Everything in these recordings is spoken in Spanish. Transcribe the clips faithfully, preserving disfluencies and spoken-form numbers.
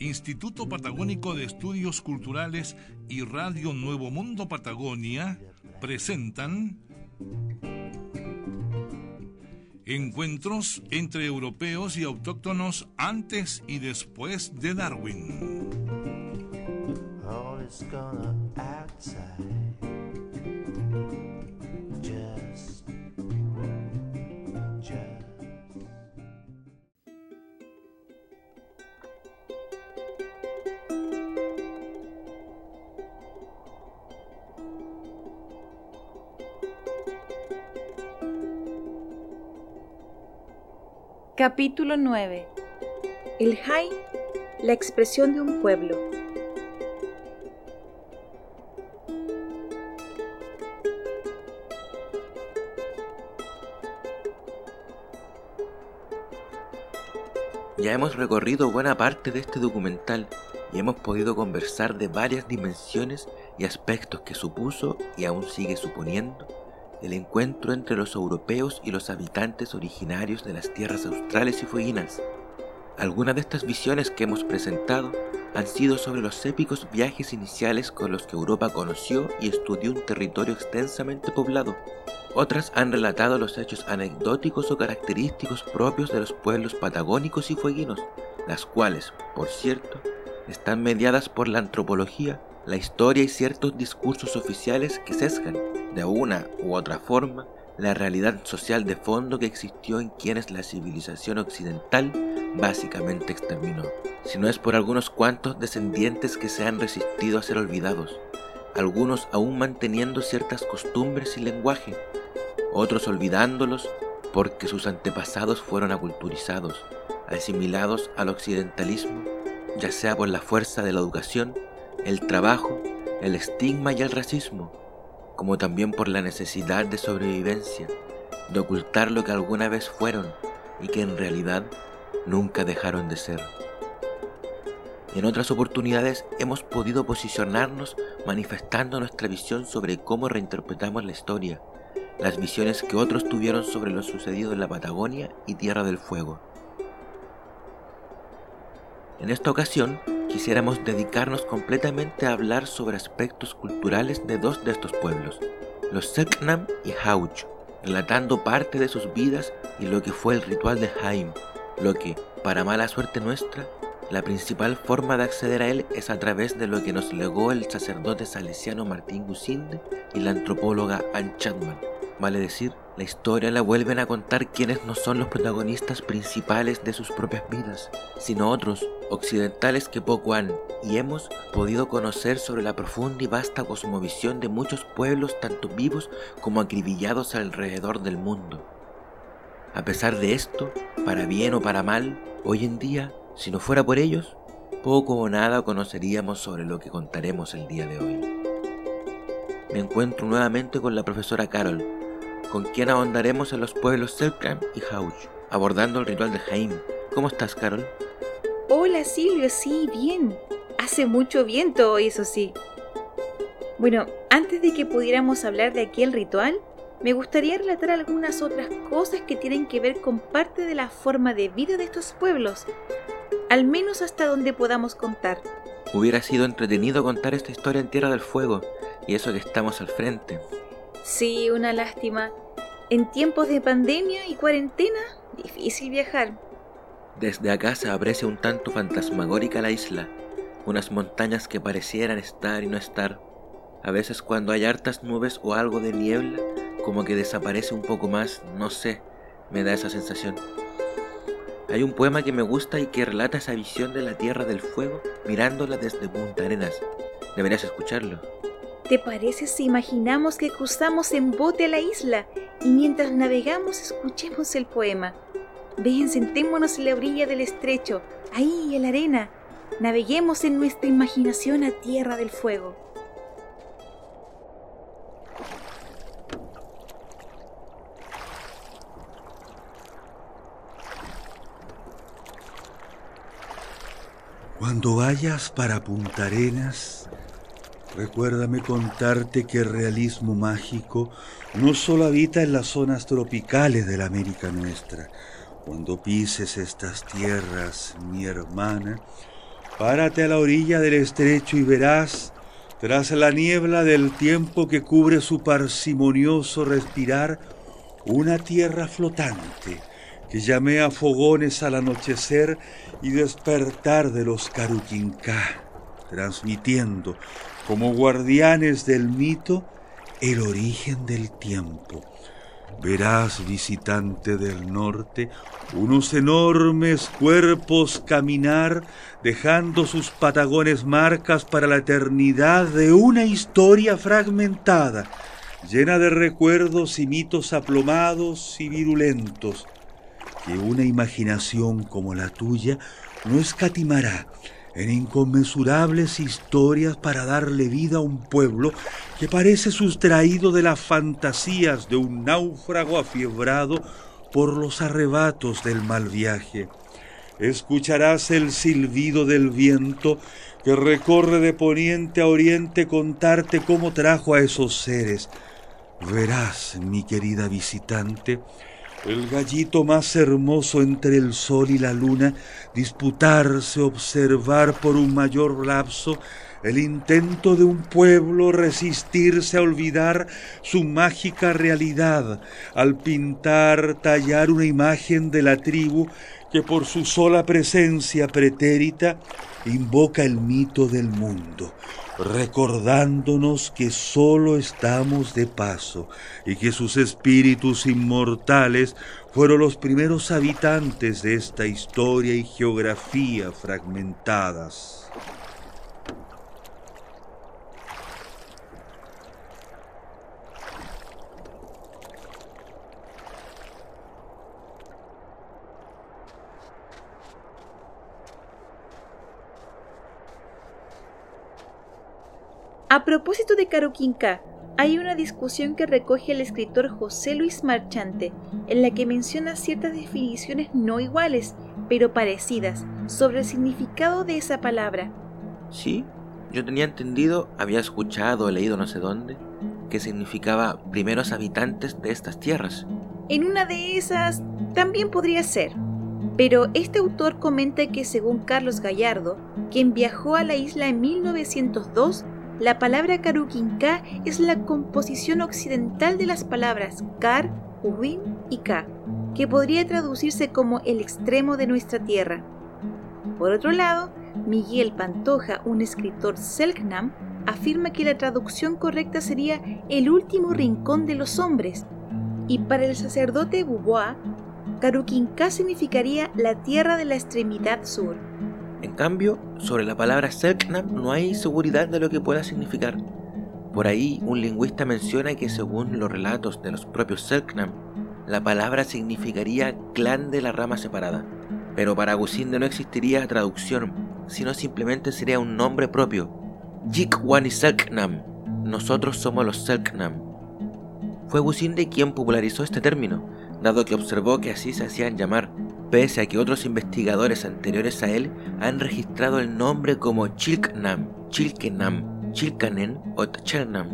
Instituto Patagónico de Estudios Culturales y Radio Nuevo Mundo Patagonia presentan Encuentros entre europeos y autóctonos antes y después de Darwin. Capítulo nueve. El Jai, la expresión de un pueblo. Ya hemos recorrido buena parte de este documental y hemos podido conversar de varias dimensiones y aspectos que supuso y aún sigue suponiendo el encuentro entre los europeos y los habitantes originarios de las tierras australes y fueguinas. Algunas de estas visiones que hemos presentado han sido sobre los épicos viajes iniciales con los que Europa conoció y estudió un territorio extensamente poblado. Otras han relatado los hechos anecdóticos o característicos propios de los pueblos patagónicos y fueguinos, las cuales, por cierto, están mediadas por la antropología, la historia y ciertos discursos oficiales que sesgan, de una u otra forma, la realidad social de fondo que existió en quienes la civilización occidental básicamente exterminó, si no es por algunos cuantos descendientes que se han resistido a ser olvidados, algunos aún manteniendo ciertas costumbres y lenguaje, otros olvidándolos porque sus antepasados fueron aculturizados, asimilados al occidentalismo, ya sea por la fuerza de la educación, el trabajo, el estigma y el racismo, como también por la necesidad de sobrevivencia, de ocultar lo que alguna vez fueron y que en realidad nunca dejaron de ser. En otras oportunidades hemos podido posicionarnos manifestando nuestra visión sobre cómo reinterpretamos la historia, las visiones que otros tuvieron sobre lo sucedido en la Patagonia y Tierra del Fuego. En esta ocasión, quisiéramos dedicarnos completamente a hablar sobre aspectos culturales de dos de estos pueblos, los Selknam y Hauch, relatando parte de sus vidas y lo que fue el ritual de Haim, lo que, para mala suerte nuestra, la principal forma de acceder a él es a través de lo que nos legó el sacerdote salesiano Martín Gusinde y la antropóloga Anne Chapman. Vale decir, la historia la vuelven a contar quienes no son los protagonistas principales de sus propias vidas, sino otros, occidentales que poco han y hemos podido conocer sobre la profunda y vasta cosmovisión de muchos pueblos tanto vivos como acribillados alrededor del mundo. A pesar de esto, para bien o para mal, hoy en día, si no fuera por ellos, poco o nada conoceríamos sobre lo que contaremos el día de hoy. Me encuentro nuevamente con la profesora Carol, con quien ahondaremos en los pueblos Selknam y Hauch, abordando el ritual de Haim. ¿Cómo estás, Carol? Hola, Silvio, sí, bien. Hace mucho viento hoy, eso sí. Bueno, antes de que pudiéramos hablar de aquel ritual, me gustaría relatar algunas otras cosas que tienen que ver con parte de la forma de vida de estos pueblos, al menos hasta donde podamos contar. Hubiera sido entretenido contar esta historia en Tierra del Fuego, y eso que estamos al frente. Sí, una lástima. En tiempos de pandemia y cuarentena, difícil viajar. Desde acá se aprecia un tanto fantasmagórica la isla, unas montañas que parecieran estar y no estar. A veces cuando hay hartas nubes o algo de niebla, como que desaparece un poco más, no sé, me da esa sensación. Hay un poema que me gusta y que relata esa visión de la Tierra del Fuego mirándola desde Punta Arenas. Deberías escucharlo. ¿Te parece si imaginamos que cruzamos en bote a la isla y mientras navegamos escuchemos el poema? Ven, sentémonos en la orilla del estrecho, ahí en la arena. Naveguemos en nuestra imaginación a Tierra del Fuego. Cuando vayas para Punta Arenas, recuérdame contarte que el realismo mágico no solo habita en las zonas tropicales de la América nuestra. Cuando pises estas tierras, mi hermana, Párate a la orilla del estrecho y verás, tras la niebla del tiempo que cubre su parsimonioso respirar, una tierra flotante que llamea fogones al anochecer y despertar de los Caruquinká, transmitiendo, como guardianes del mito, el origen del tiempo. Verás, visitante del norte, unos enormes cuerpos caminar, dejando sus patagones marcas para la eternidad de una historia fragmentada, llena de recuerdos y mitos aplomados y virulentos, que una imaginación como la tuya no escatimará en inconmensurables historias para darle vida a un pueblo que parece sustraído de las fantasías de un náufrago afiebrado por los arrebatos del mal viaje. Escucharás el silbido del viento que recorre de poniente a oriente contarte cómo trajo a esos seres. Verás, mi querida visitante, el gallito más hermoso entre el sol y la luna disputarse, observar por un mayor lapso el intento de un pueblo resistirse a olvidar su mágica realidad, al pintar, tallar una imagen de la tribu que por su sola presencia pretérita invoca el mito del mundo, recordándonos que solo estamos de paso y que sus espíritus inmortales fueron los primeros habitantes de esta historia y geografía fragmentadas. A propósito de Caruquinká, hay una discusión que recoge el escritor José Luis Marchante, en la que menciona ciertas definiciones no iguales, pero parecidas, sobre el significado de esa palabra. Sí, yo tenía entendido, había escuchado o leído no sé dónde, que significaba primeros habitantes de estas tierras. En una de esas también podría ser, pero este autor comenta que según Carlos Gallardo, quien viajó a la isla en mil novecientos dos, la palabra Caruquinká es la composición occidental de las palabras Car, Uwin y Ka, que podría traducirse como el extremo de nuestra tierra. Por otro lado, Miguel Pantoja, un escritor selknam, afirma que la traducción correcta sería el último rincón de los hombres, y para el sacerdote Buboa, Caruquinká significaría la tierra de la extremidad sur. En cambio, sobre la palabra selknam no hay seguridad de lo que pueda significar. Por ahí, un lingüista menciona que según los relatos de los propios selknam, la palabra significaría clan de la rama separada. Pero para Gusinde no existiría traducción, sino simplemente sería un nombre propio. Yikwani selknam, nosotros somos los selknam. Fue Gusinde quien popularizó este término, dado que observó que así se hacían llamar, pese a que otros investigadores anteriores a él han registrado el nombre como Chilknam, Chilkenam, Chilkanen o Tchelnam.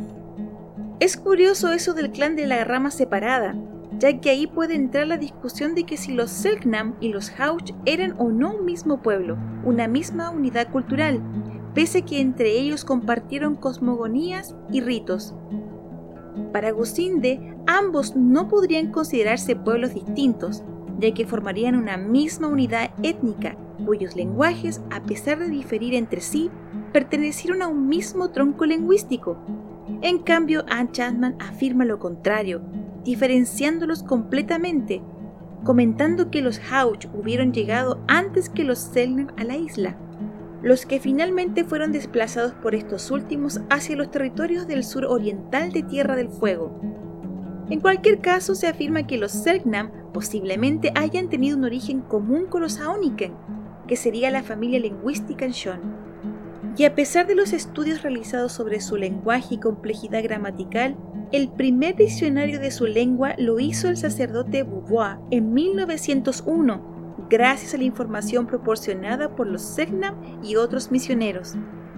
Es curioso eso del clan de la rama separada, ya que ahí puede entrar la discusión de que si los Selknam y los Hauch eran o no un mismo pueblo, una misma unidad cultural, pese a que entre ellos compartieron cosmogonías y ritos. Para Gusinde, ambos no podrían considerarse pueblos distintos, ya que formarían una misma unidad étnica, cuyos lenguajes, a pesar de diferir entre sí, pertenecieron a un mismo tronco lingüístico. En cambio, Anne Chapman afirma lo contrario, diferenciándolos completamente, comentando que los Hauch hubieron llegado antes que los Selknam a la isla, los que finalmente fueron desplazados por estos últimos hacia los territorios del sur oriental de Tierra del Fuego. En cualquier caso, se afirma que los Selknam posiblemente hayan tenido un origen común con los Aoniken, que sería la familia lingüística en Shon. Y a pesar de los estudios realizados sobre su lenguaje y complejidad gramatical, el primer diccionario de su lengua lo hizo el sacerdote Buboa en mil novecientos uno, gracias a la información proporcionada por los Selknam y otros misioneros.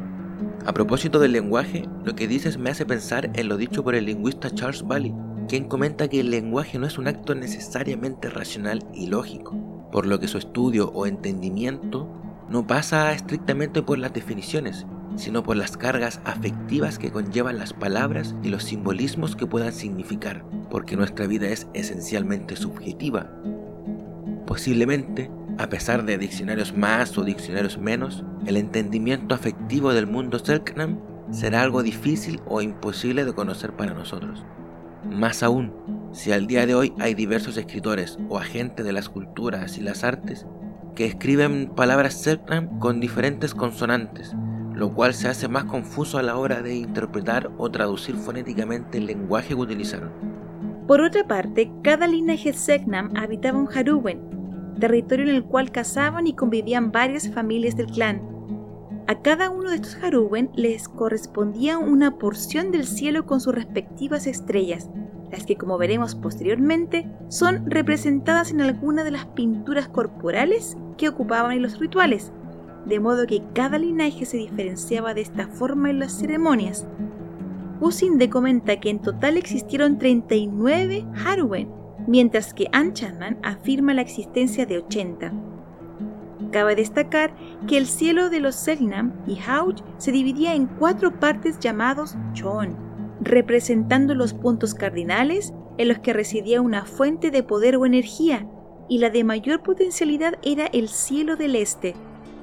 A propósito del lenguaje, lo que dices me hace pensar en lo dicho por el lingüista Charles Bailey, quien comenta que el lenguaje no es un acto necesariamente racional y lógico, por lo que su estudio o entendimiento no pasa estrictamente por las definiciones, sino por las cargas afectivas que conllevan las palabras y los simbolismos que puedan significar, porque nuestra vida es esencialmente subjetiva. Posiblemente, a pesar de diccionarios más o diccionarios menos, el entendimiento afectivo del mundo Selknam será algo difícil o imposible de conocer para nosotros. Más aún, si al día de hoy hay diversos escritores o agentes de las culturas y las artes que escriben palabras Selknam con diferentes consonantes, lo cual se hace más confuso a la hora de interpretar o traducir fonéticamente el lenguaje que utilizaron. Por otra parte, cada linaje Selknam habitaba un Haruwen, territorio en el cual cazaban y convivían varias familias del clan. A cada uno de estos Haruwen les correspondía una porción del cielo con sus respectivas estrellas, las que, como veremos posteriormente, son representadas en alguna de las pinturas corporales que ocupaban en los rituales, de modo que cada linaje se diferenciaba de esta forma en las ceremonias. Usinde comenta que en total existieron treinta y nueve Haruwen, mientras que Anchaman afirma la existencia de ochenta. Cabe destacar que el cielo de los Selknam y Hauch se dividía en cuatro partes llamados Chon, representando los puntos cardinales en los que residía una fuente de poder o energía, y la de mayor potencialidad era el cielo del este.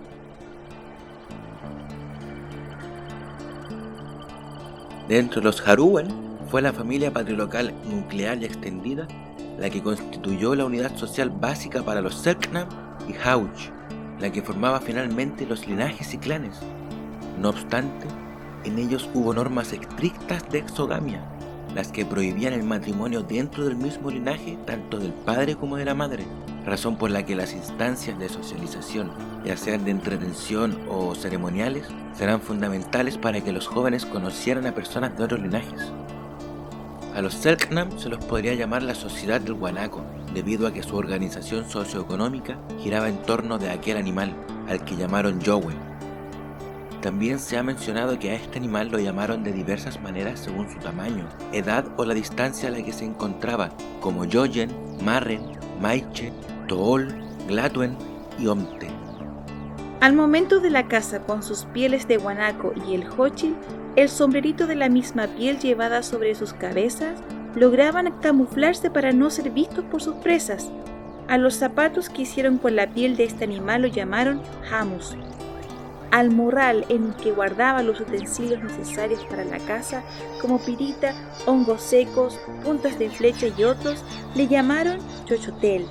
Dentro de los Haruwen fue la familia patrilocal nuclear y extendida la que constituyó la unidad social básica para los Selknam y Hauch, la que formaba finalmente los linajes y clanes. No obstante, en ellos hubo normas estrictas de exogamia, las que prohibían el matrimonio dentro del mismo linaje tanto del padre como de la madre, razón por la que las instancias de socialización, ya sean de entretención o ceremoniales, serán fundamentales para que los jóvenes conocieran a personas de otros linajes. A los Selknam se los podría llamar la sociedad del guanaco, debido a que su organización socioeconómica giraba en torno de aquel animal, al que llamaron Yowe. También se ha mencionado que a este animal lo llamaron de diversas maneras según su tamaño, edad o la distancia a la que se encontraba, como Yoyen, Marren, Maiche, Tool, Glatuen y Omte. Al momento de la caza con sus pieles de guanaco y el hochil, el sombrerito de la misma piel llevada sobre sus cabezas, lograban camuflarse para no ser vistos por sus presas. A los zapatos que hicieron con la piel de este animal lo llamaron hamus. Al morral en el que guardaba los utensilios necesarios para la caza, como pirita, hongos secos, puntas de flecha y otros, le llamaron chochotel.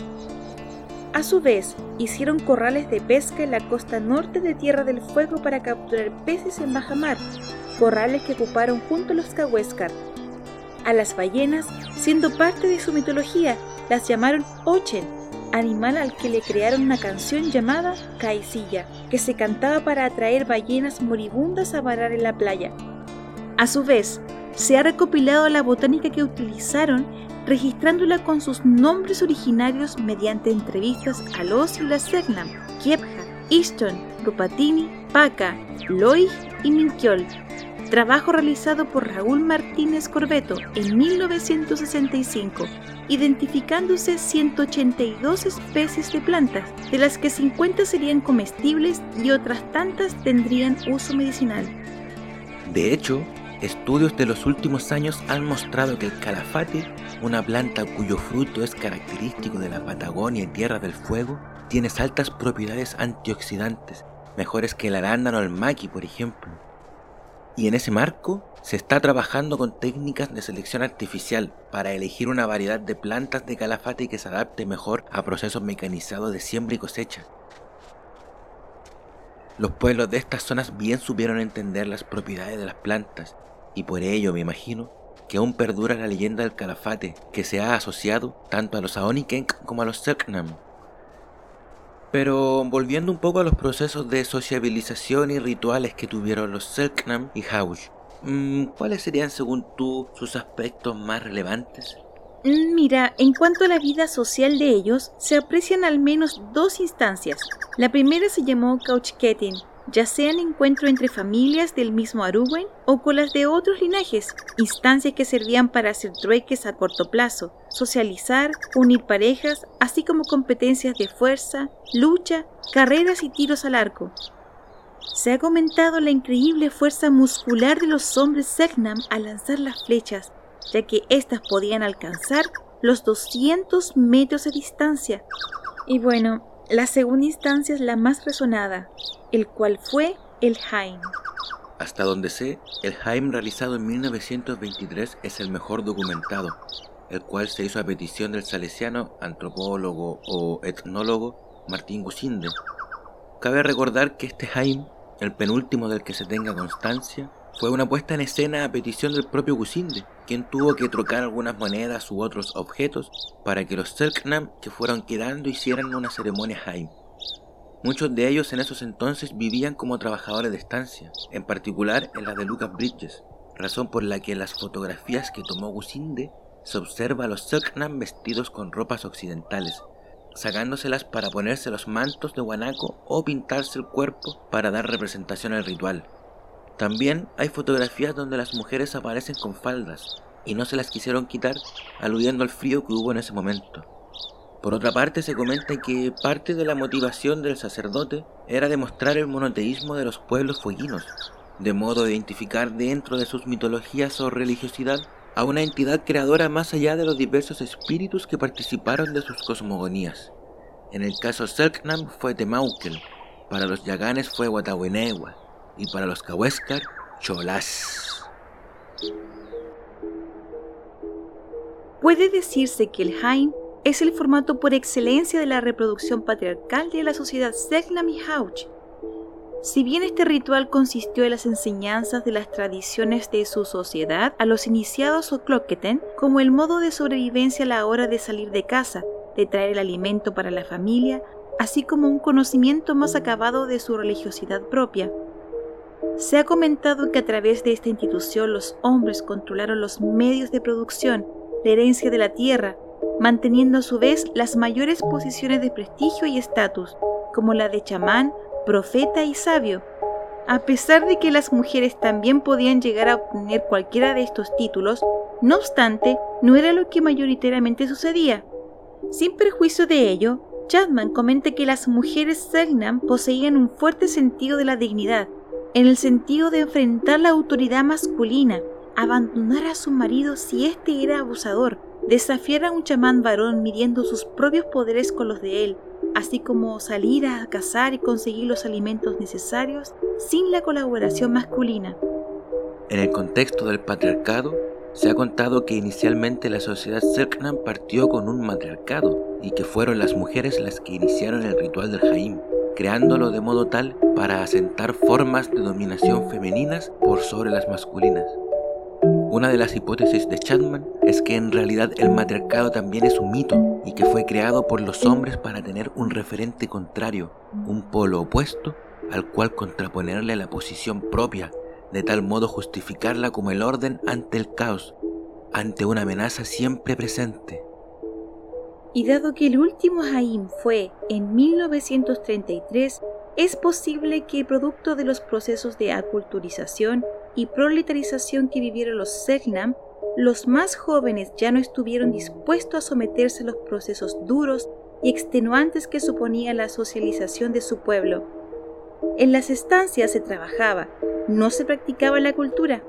A su vez, hicieron corrales de pesca en la costa norte de Tierra del Fuego para capturar peces en baja mar, corrales que ocuparon junto a los Cahuéscar. A las ballenas, siendo parte de su mitología, las llamaron Ochen, animal al que le crearon una canción llamada Caicilla, que se cantaba para atraer ballenas moribundas a varar en la playa. A su vez, se ha recopilado la botánica que utilizaron, registrándola con sus nombres originarios mediante entrevistas a los y las Selknam, Kiepja, Ishton, Rupatini, Paca, Loig y Minkyol. Trabajo realizado por Raúl Martínez Corbeto en mil novecientos sesenta y cinco, identificándose ciento ochenta y dos especies de plantas, de las que cincuenta serían comestibles y otras tantas tendrían uso medicinal. De hecho, estudios de los últimos años han mostrado que el calafate, una planta cuyo fruto es característico de la Patagonia y Tierra del Fuego, tiene altas propiedades antioxidantes, mejores que el arándano o el maqui, por ejemplo. Y en ese marco, se está trabajando con técnicas de selección artificial para elegir una variedad de plantas de calafate que se adapte mejor a procesos mecanizados de siembra y cosecha. Los pueblos de estas zonas bien supieron entender las propiedades de las plantas, y por ello me imagino que aún perdura la leyenda del calafate, que se ha asociado tanto a los Aonikenk como a los Selknam. Pero volviendo un poco a los procesos de sociabilización y rituales que tuvieron los Selknam y Hauch, ¿cuáles serían según tú sus aspectos más relevantes? Mira, en cuanto a la vida social de ellos, se aprecian al menos dos instancias. La primera se llamó Couchketin, ya sea en encuentro entre familias del mismo Arwen o con las de otros linajes, instancias que servían para hacer trueques a corto plazo, socializar, unir parejas, así como competencias de fuerza, lucha, carreras y tiros al arco. Se ha comentado la increíble fuerza muscular de los hombres Selknam al lanzar las flechas, ya que éstas podían alcanzar los doscientos metros de distancia. Y bueno, la segunda instancia es la más resonada, el cual fue el Haim. Hasta donde sé, el Haim realizado en mil novecientos veintitrés es el mejor documentado, el cual se hizo a petición del salesiano, antropólogo o etnólogo Martín Gusinde. Cabe recordar que este Haim, el penúltimo del que se tenga constancia, fue una puesta en escena a petición del propio Gusinde, quien tuvo que trocar algunas monedas u otros objetos para que los Selknam que fueron quedando hicieran una ceremonia Haim. Muchos de ellos en esos entonces vivían como trabajadores de estancia, en particular en la de Lucas Bridges, razón por la que en las fotografías que tomó Gusinde se observa a los Selknam vestidos con ropas occidentales, sacándoselas para ponerse los mantos de guanaco o pintarse el cuerpo para dar representación al ritual. También hay fotografías donde las mujeres aparecen con faldas y no se las quisieron quitar, aludiendo al frío que hubo en ese momento. Por otra parte, se comenta que parte de la motivación del sacerdote era demostrar el monoteísmo de los pueblos fueguinos, de modo de identificar dentro de sus mitologías o religiosidad a una entidad creadora más allá de los diversos espíritus que participaron de sus cosmogonías. En el caso Selknam fue Temaukel, para los Yaganes fue Watawenewa, y para los Kaweskar, Cholás. Puede decirse que el Haim es el formato por excelencia de la reproducción patriarcal de la sociedad Selknam y Hauch. Si bien este ritual consistió en las enseñanzas de las tradiciones de su sociedad a los iniciados o Cloqueten, como el modo de sobrevivencia a la hora de salir de casa, de traer el alimento para la familia, así como un conocimiento más acabado de su religiosidad propia. Se ha comentado que a través de esta institución los hombres controlaron los medios de producción, la herencia de la tierra, manteniendo a su vez las mayores posiciones de prestigio y estatus, como la de chamán, profeta y sabio. A pesar de que las mujeres también podían llegar a obtener cualquiera de estos títulos, no obstante, no era lo que mayoritariamente sucedía. Sin perjuicio de ello, Chapman comenta que las mujeres Selknam poseían un fuerte sentido de la dignidad, en el sentido de enfrentar la autoridad masculina, abandonar a su marido si éste era abusador, desafiar a un chamán varón midiendo sus propios poderes con los de él, así como salir a cazar y conseguir los alimentos necesarios sin la colaboración masculina. En el contexto del patriarcado, se ha contado que inicialmente la sociedad Selknam partió con un matriarcado y que fueron las mujeres las que iniciaron el ritual del Haim, creándolo de modo tal para asentar formas de dominación femeninas por sobre las masculinas. Una de las hipótesis de Chapman es que en realidad el matriarcado también es un mito y que fue creado por los hombres para tener un referente contrario, un polo opuesto al cual contraponerle la posición propia, de tal modo justificarla como el orden ante el caos, ante una amenaza siempre presente. Y dado que el último Haim fue en mil novecientos treinta y tres, es posible que producto de los procesos de aculturización y proletarización que vivieron los Selknam, los más jóvenes ya no estuvieron dispuestos a someterse a los procesos duros y extenuantes que suponía la socialización de su pueblo. En las estancias se trabajaba, no se practicaba la cultura.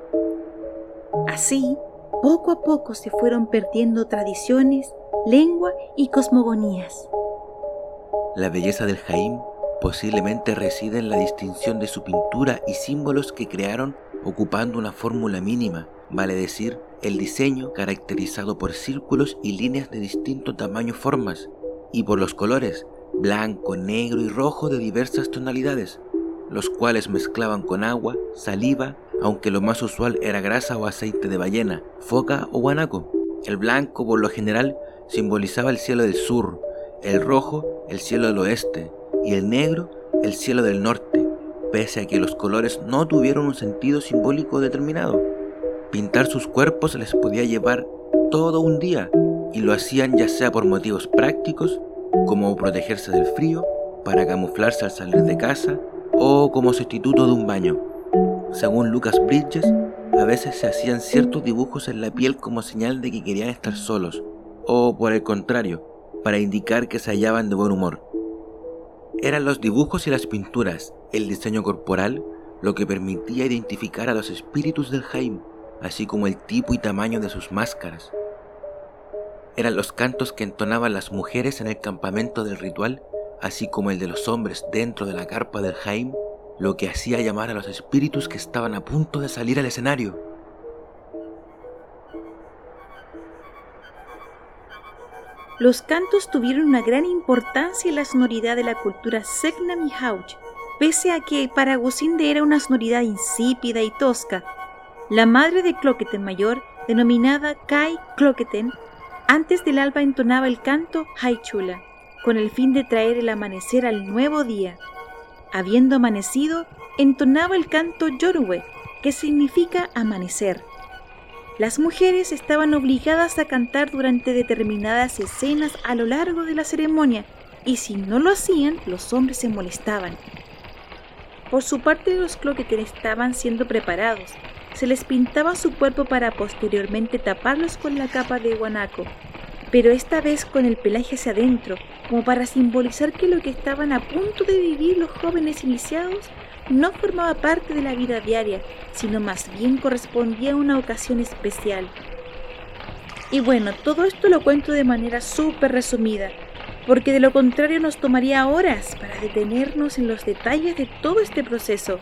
Así, poco a poco se fueron perdiendo tradiciones, lengua y cosmogonías. La belleza del Haim posiblemente reside en la distinción de su pintura y símbolos que crearon ocupando una fórmula mínima, vale decir, el diseño caracterizado por círculos y líneas de distinto tamaño y formas, y por los colores, blanco, negro y rojo de diversas tonalidades, los cuales mezclaban con agua, saliva, aunque lo más usual era grasa o aceite de ballena, foca o guanaco. El blanco, por lo general, simbolizaba el cielo del sur, el rojo, el cielo del oeste, y el negro, el cielo del norte, pese a que los colores no tuvieron un sentido simbólico determinado. Pintar sus cuerpos les podía llevar todo un día, y lo hacían ya sea por motivos prácticos, como protegerse del frío, para camuflarse al salir de casa, o como sustituto de un baño. Según Lucas Bridges, a veces se hacían ciertos dibujos en la piel como señal de que querían estar solos, o por el contrario, para indicar que se hallaban de buen humor. Eran los dibujos y las pinturas, el diseño corporal, lo que permitía identificar a los espíritus del Haim, así como el tipo y tamaño de sus máscaras. Eran los cantos que entonaban las mujeres en el campamento del ritual, así como el de los hombres dentro de la carpa del Haim, lo que hacía llamar a los espíritus que estaban a punto de salir al escenario. Los cantos tuvieron una gran importancia en la sonoridad de la cultura Selknam y Hauch, pese a que para Gusinde era una sonoridad insípida y tosca. La madre de Cloqueten mayor, denominada Kai Cloqueten, antes del alba entonaba el canto Haichula, con el fin de traer el amanecer al nuevo día. Habiendo amanecido, entonaba el canto Yorwe, que significa amanecer. Las mujeres estaban obligadas a cantar durante determinadas escenas a lo largo de la ceremonia, y si no lo hacían, los hombres se molestaban. Por su parte, los Cloqueten estaban siendo preparados. Se les pintaba su cuerpo para posteriormente taparlos con la capa de guanaco, pero esta vez con el pelaje hacia adentro, como para simbolizar que lo que estaban a punto de vivir los jóvenes iniciados no formaba parte de la vida diaria, sino más bien correspondía a una ocasión especial. Y bueno, todo esto lo cuento de manera súper resumida, porque de lo contrario nos tomaría horas para detenernos en los detalles de todo este proceso.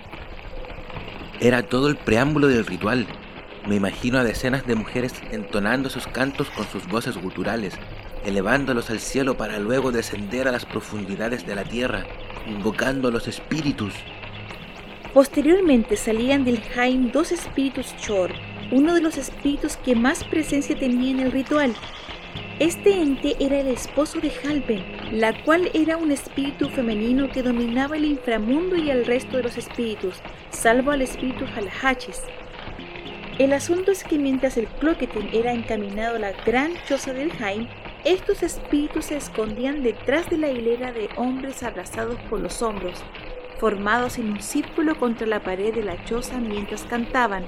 Era todo el preámbulo del ritual. Me imagino a decenas de mujeres entonando sus cantos con sus voces guturales, elevándolos al cielo para luego descender a las profundidades de la tierra, invocando a los espíritus. Posteriormente salían del Haim dos espíritus Chor, uno de los espíritus que más presencia tenía en el ritual. Este ente era el esposo de Halpen, la cual era un espíritu femenino que dominaba el inframundo y al resto de los espíritus, salvo al espíritu Halhachis. El asunto es que mientras el Cloqueten era encaminado a la gran choza del Haim, estos espíritus se escondían detrás de la hilera de hombres abrazados por los hombros, formados en un círculo contra la pared de la choza mientras cantaban.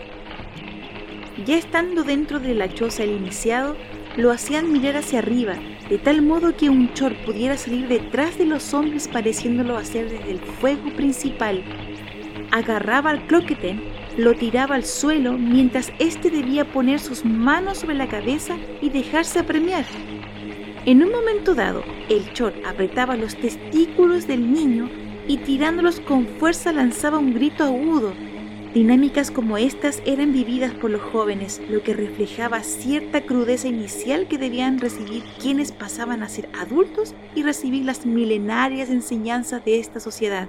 Ya estando dentro de la choza el iniciado, lo hacían mirar hacia arriba, de tal modo que un Chor pudiera salir detrás de los hombres pareciéndolo hacer desde el fuego principal. Agarraba al Cloqueten, lo tiraba al suelo mientras éste debía poner sus manos sobre la cabeza y dejarse apremiar. En un momento dado, el Chor apretaba los testículos del niño y tirándolos con fuerza lanzaba un grito agudo. Dinámicas como estas eran vividas por los jóvenes, lo que reflejaba cierta crudeza inicial que debían recibir quienes pasaban a ser adultos y recibir las milenarias enseñanzas de esta sociedad.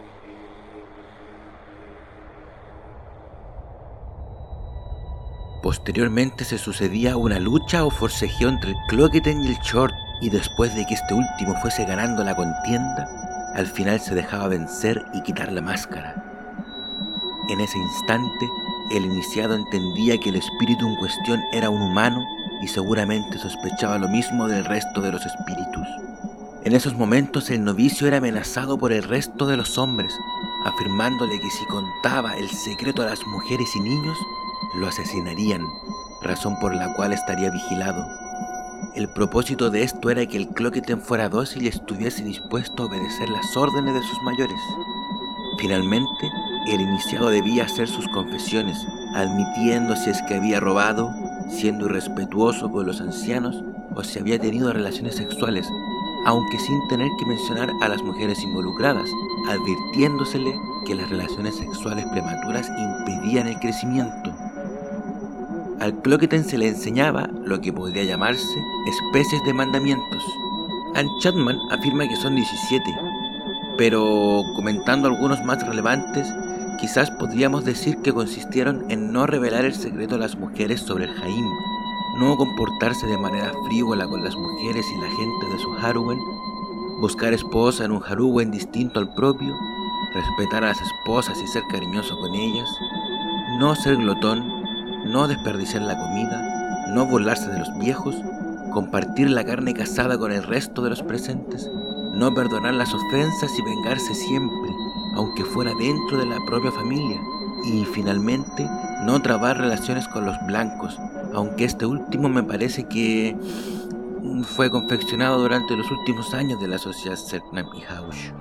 Posteriormente se sucedía una lucha o forcejeo entre el Cloqueten y el Chor, y después de que este último fuese ganando la contienda, al final se dejaba vencer y quitar la máscara. En ese instante, el iniciado entendía que el espíritu en cuestión era un humano y seguramente sospechaba lo mismo del resto de los espíritus. En esos momentos el novicio era amenazado por el resto de los hombres, afirmándole que si contaba el secreto a las mujeres y niños, lo asesinarían, razón por la cual estaría vigilado. El propósito de esto era que el Cloqueten fuera dócil y estuviese dispuesto a obedecer las órdenes de sus mayores. Finalmente, el iniciado debía hacer sus confesiones, admitiendo si es que había robado, siendo irrespetuoso con los ancianos o si había tenido relaciones sexuales, aunque sin tener que mencionar a las mujeres involucradas, advirtiéndosele que las relaciones sexuales prematuras impedían el crecimiento. Al Cloqueten se le enseñaba lo que podría llamarse especies de mandamientos. Anne Chapman afirma que son diecisiete, pero comentando algunos más relevantes, quizás podríamos decir que consistieron en no revelar el secreto a las mujeres sobre el Haim, no comportarse de manera frívola con las mujeres y la gente de su Haruen, buscar esposa en un Haruen distinto al propio, respetar a las esposas y ser cariñoso con ellas, no ser glotón, no desperdiciar la comida, no burlarse de los viejos, compartir la carne cazada con el resto de los presentes, no perdonar las ofensas y vengarse siempre, aunque fuera dentro de la propia familia. Y finalmente, no trabar relaciones con los blancos, aunque este último me parece que fue confeccionado durante los últimos años de la sociedad Selknam y Hausch.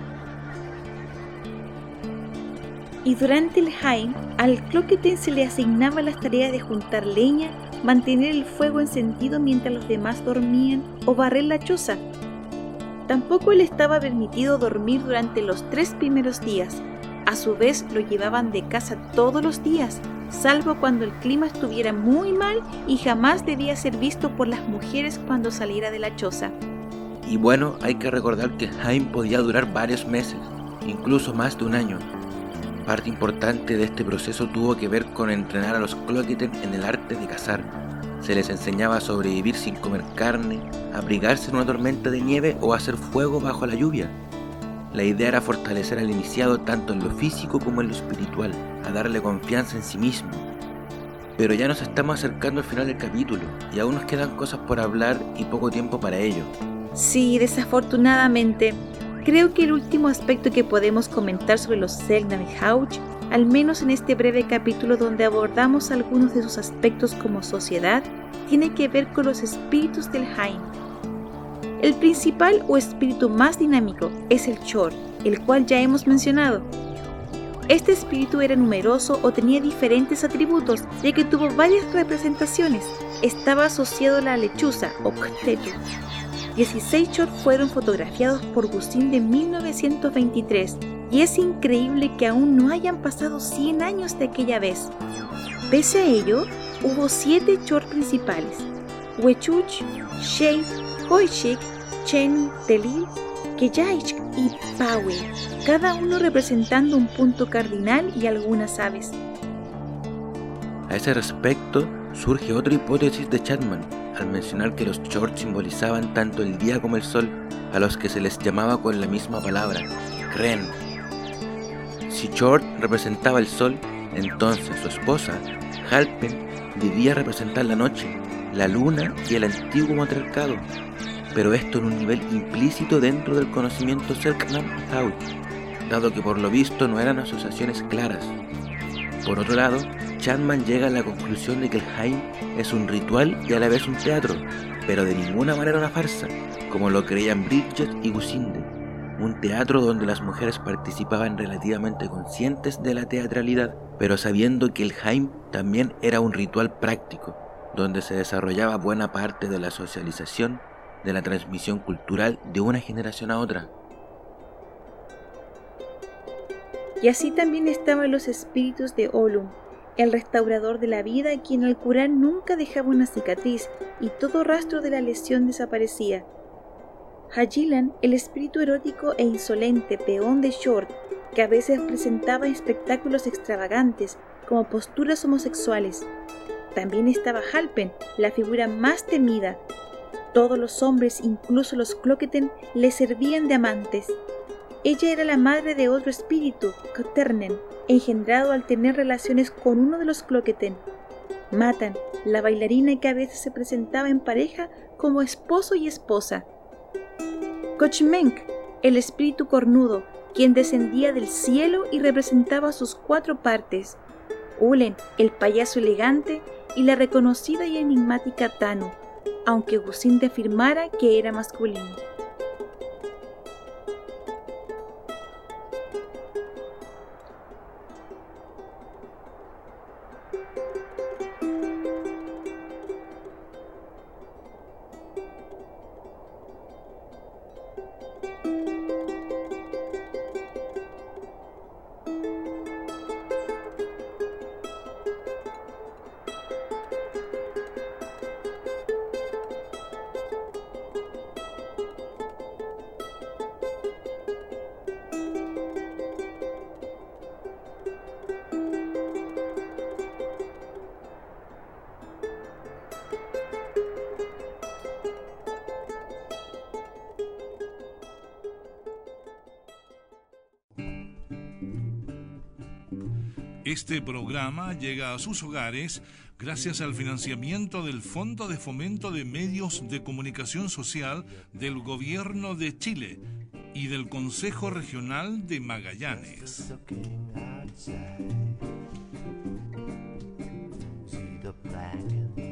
Y durante el Haim, al Cloqueten se le asignaban las tareas de juntar leña, mantener el fuego encendido mientras los demás dormían o barrer la choza. Tampoco le estaba permitido dormir durante los tres primeros días. A su vez, lo llevaban de casa todos los días, salvo cuando el clima estuviera muy mal, y jamás debía ser visto por las mujeres cuando saliera de la choza. Y bueno, hay que recordar que el Haim podía durar varios meses, incluso más de un año. Parte importante de este proceso tuvo que ver con entrenar a los Cloqueten en el arte de cazar. Se les enseñaba a sobrevivir sin comer carne, abrigarse en una tormenta de nieve o hacer fuego bajo la lluvia. La idea era fortalecer al iniciado tanto en lo físico como en lo espiritual, a darle confianza en sí mismo. Pero ya nos estamos acercando al final del capítulo y aún nos quedan cosas por hablar y poco tiempo para ello. Sí, desafortunadamente. Creo que el último aspecto que podemos comentar sobre los Selknam y Hausch, al menos en este breve capítulo donde abordamos algunos de sus aspectos como sociedad, tiene que ver con los espíritus del Haim. El principal o espíritu más dinámico es el Chor, el cual ya hemos mencionado. Este espíritu era numeroso o tenía diferentes atributos, ya que tuvo varias representaciones. Estaba asociado a la lechuza o Ktetu. dieciséis Chor fueron fotografiados por Gussin de mil novecientos veintitrés, y es increíble que aún no hayan pasado cien años de aquella vez. Pese a ello, hubo siete Chor principales: Wechuch, Shei, Hoishik, Chen, Telil, Keyaich y Pawe, cada uno representando un punto cardinal y algunas aves. A ese respecto, surge otra hipótesis de Chapman, al mencionar que los Chor simbolizaban tanto el día como el sol, a los que se les llamaba con la misma palabra, Kren. Si Chor representaba el sol, entonces su esposa, Halpen, debía representar la noche, la luna y el antiguo matriarcado, pero esto en un nivel implícito dentro del conocimiento Selknam y Hausch, dado que por lo visto no eran asociaciones claras. Por otro lado, Chapman llega a la conclusión de que el Haim es un ritual y a la vez un teatro, pero de ninguna manera una farsa, como lo creían Bridget y Gusinde, un teatro donde las mujeres participaban relativamente conscientes de la teatralidad, pero sabiendo que el Haim también era un ritual práctico, donde se desarrollaba buena parte de la socialización, de la transmisión cultural de una generación a otra. Y así también estaban los espíritus de Olum, el restaurador de la vida, quien al curar nunca dejaba una cicatriz y todo rastro de la lesión desaparecía. Hajilan, el espíritu erótico e insolente peón de Short, que a veces presentaba espectáculos extravagantes como posturas homosexuales. También estaba Halpen, la figura más temida. Todos los hombres, incluso los Cloqueten, le servían de amantes. Ella era la madre de otro espíritu, Kternen, engendrado al tener relaciones con uno de los Cloqueten. Matan, la bailarina que a veces se presentaba en pareja como esposo y esposa. Kochmenk, el espíritu cornudo, quien descendía del cielo y representaba sus cuatro partes. Ulen, el payaso elegante, y la reconocida y enigmática Tanu, aunque Gusinde afirmara que era masculino. Este programa llega a sus hogares gracias al financiamiento del Fondo de Fomento de Medios de Comunicación Social del Gobierno de Chile y del Consejo Regional de Magallanes. See the black and